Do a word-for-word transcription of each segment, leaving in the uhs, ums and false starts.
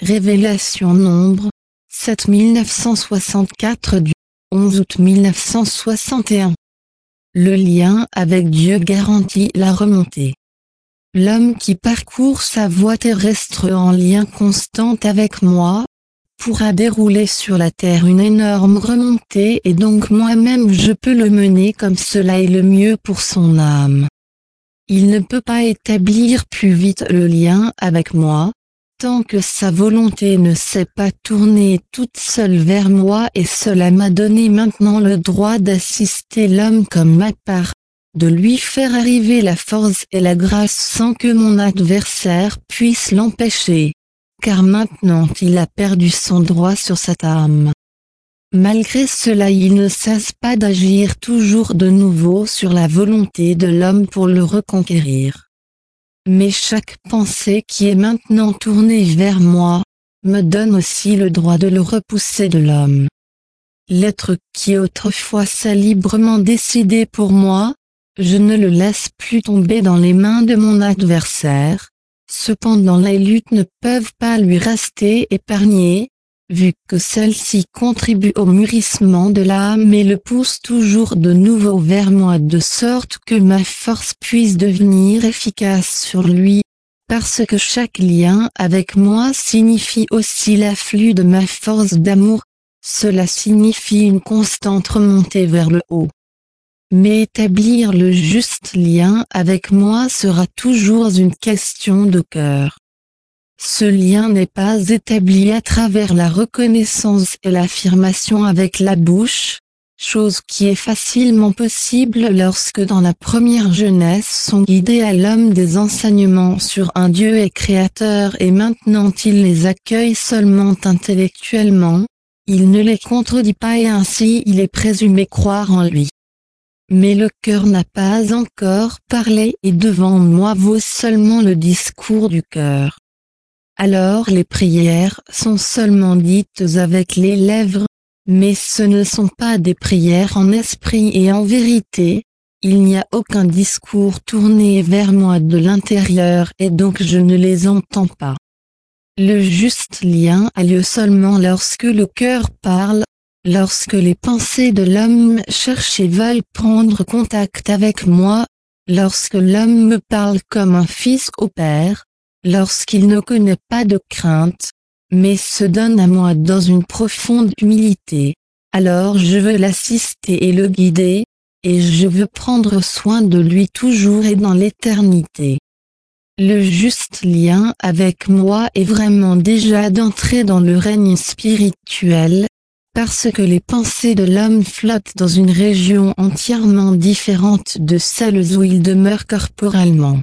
Révélation Nombre, sept mille neuf cent soixante-quatre du onze août mille neuf cent soixante et un. Le lien avec Dieu garantit la remontée. L'homme qui parcourt sa voie terrestre en lien constant avec moi, pourra dérouler sur la terre une énorme remontée et donc moi-même je peux le mener comme cela est le mieux pour son âme. Il ne peut pas établir plus vite le lien avec moi, tant que sa volonté ne s'est pas tournée toute seule vers moi et cela m'a donné maintenant le droit d'assister l'homme comme ma part, de lui faire arriver la force et la grâce sans que mon adversaire puisse l'empêcher, car maintenant il a perdu son droit sur cette âme. Malgré cela il ne cesse pas d'agir toujours de nouveau sur la volonté de l'homme pour le reconquérir. Mais chaque pensée qui est maintenant tournée vers moi, me donne aussi le droit de le repousser de l'homme. L'être qui autrefois s'est librement décidé pour moi, je ne le laisse plus tomber dans les mains de mon adversaire, cependant les luttes ne peuvent pas lui rester épargnées, vu que celle-ci contribue au mûrissement de l'âme et le pousse toujours de nouveau vers moi de sorte que ma force puisse devenir efficace sur lui, parce que chaque lien avec moi signifie aussi l'afflux de ma force d'amour, cela signifie une constante remontée vers le haut. Mais établir le juste lien avec moi sera toujours une question de cœur. Ce lien n'est pas établi à travers la reconnaissance et l'affirmation avec la bouche, chose qui est facilement possible lorsque dans la première jeunesse sont guidés à l'homme des enseignements sur un Dieu et créateur et maintenant il les accueille seulement intellectuellement, il ne les contredit pas et ainsi il est présumé croire en lui. Mais le cœur n'a pas encore parlé et devant moi vaut seulement le discours du cœur. Alors les prières sont seulement dites avec les lèvres, mais ce ne sont pas des prières en esprit et en vérité, il n'y a aucun discours tourné vers moi de l'intérieur et donc je ne les entends pas. Le juste lien a lieu seulement lorsque le cœur parle, lorsque les pensées de l'homme cherchent et veulent prendre contact avec moi, lorsque l'homme me parle comme un fils au père, lorsqu'il ne connaît pas de crainte, mais se donne à moi dans une profonde humilité, alors je veux l'assister et le guider, et je veux prendre soin de lui toujours et dans l'éternité. Le juste lien avec moi est vraiment déjà d'entrer dans le règne spirituel, parce que les pensées de l'homme flottent dans une région entièrement différente de celles où il demeure corporellement.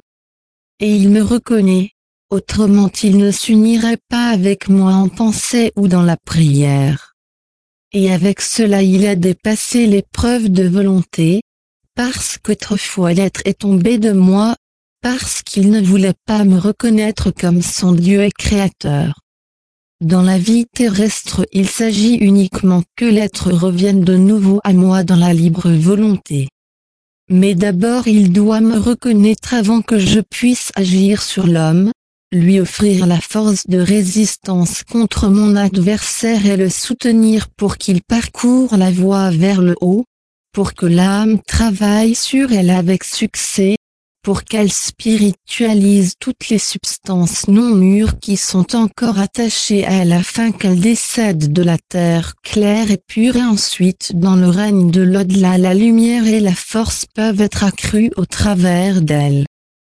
Et il me reconnaît, autrement il ne s'unirait pas avec moi en pensée ou dans la prière. Et avec cela il a dépassé l'épreuve de volonté, parce qu'autrefois l'être est tombé de moi, parce qu'il ne voulait pas me reconnaître comme son Dieu et créateur. Dans la vie terrestre il s'agit uniquement que l'être revienne de nouveau à moi dans la libre volonté. Mais d'abord il doit me reconnaître avant que je puisse agir sur l'homme, lui offrir la force de résistance contre mon adversaire et le soutenir pour qu'il parcourt la voie vers le haut, pour que l'âme travaille sur elle avec succès, pour qu'elle spiritualise toutes les substances non mûres qui sont encore attachées à elle afin qu'elle décède de la terre claire et pure et ensuite dans le règne de l'au-delà la lumière et la force peuvent être accrues au travers d'elle.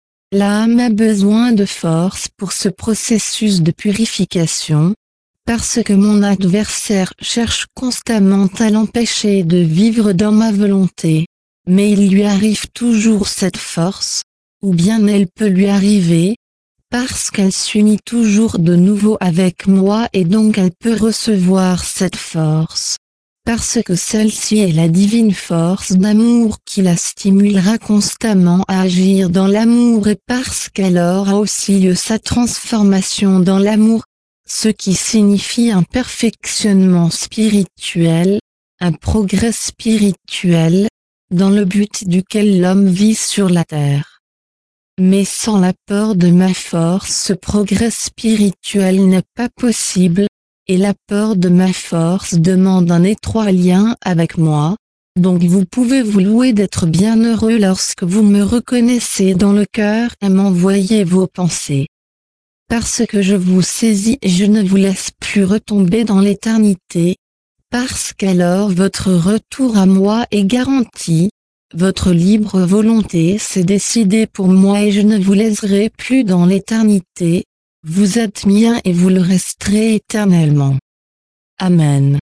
L'âme a besoin de force pour ce processus de purification, parce que mon adversaire cherche constamment à l'empêcher de vivre dans ma volonté. Mais il lui arrive toujours cette force, ou bien elle peut lui arriver, parce qu'elle s'unit toujours de nouveau avec moi et donc elle peut recevoir cette force, parce que celle-ci est la divine force d'amour qui la stimulera constamment à agir dans l'amour et parce qu'elle aura aussi lieu sa transformation dans l'amour, ce qui signifie un perfectionnement spirituel, un progrès spirituel, dans le but duquel l'homme vit sur la terre. Mais sans l'apport de ma force, ce progrès spirituel n'est pas possible, et l'apport de ma force demande un étroit lien avec moi. Donc vous pouvez vous louer d'être bien heureux lorsque vous me reconnaissez dans le cœur et m'envoyez vos pensées. Parce que je vous saisis et je ne vous laisse plus retomber dans l'éternité, parce qu'alors votre retour à moi est garanti. Votre libre volonté s'est décidée pour moi et je ne vous laisserai plus dans l'éternité. Vous êtes mien et vous le resterez éternellement. Amen.